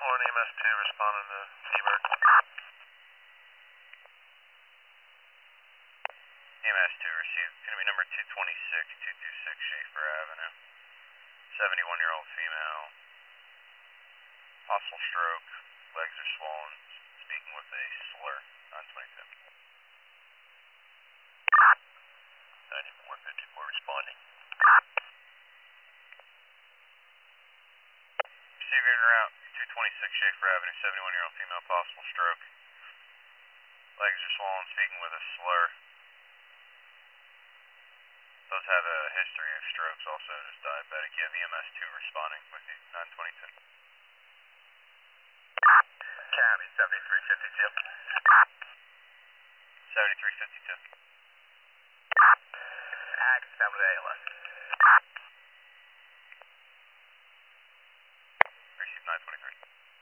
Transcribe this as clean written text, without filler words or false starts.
1 EMS2 responding to Seabird. EMS2 received, going to be number 226, 226 Schaefer Avenue. 71-year-old female, possible stroke, legs are swollen, speaking with a slur, 922. 9454 responding. Receiving route 226 Schaefer Avenue, 71-year-old female, possible stroke, legs are swollen, speaking with a slur. Does have a history of strokes, also is diabetic. You have EMS2 responding with you, 922. County 7352. 7352. Active family ALS. Receive 923.